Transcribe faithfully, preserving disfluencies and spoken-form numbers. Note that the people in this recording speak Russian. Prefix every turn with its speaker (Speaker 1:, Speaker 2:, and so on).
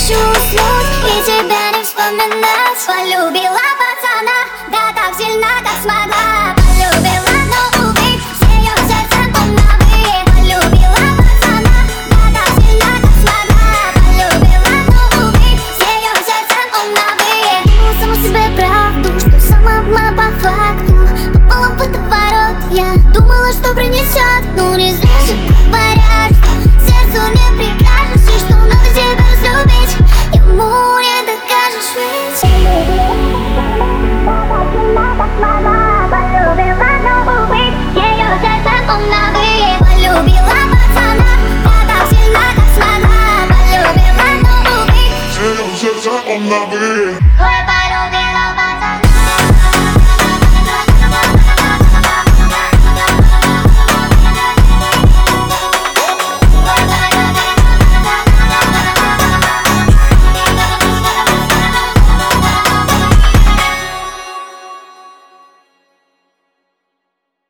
Speaker 1: хочу уснуть и тебя не вспоминать. Полюбила пацана, да так сильно, как смогла. Полюбила, но увы, с ее сердцем он на вы. Полюбила пацана, да так сильно, как смогла. Полюбила, но увы, с ее сердцем он на вы. Думала саму себе правду, что сама была по факту. Попала в водоворот, я думала, что принесет, но не зря.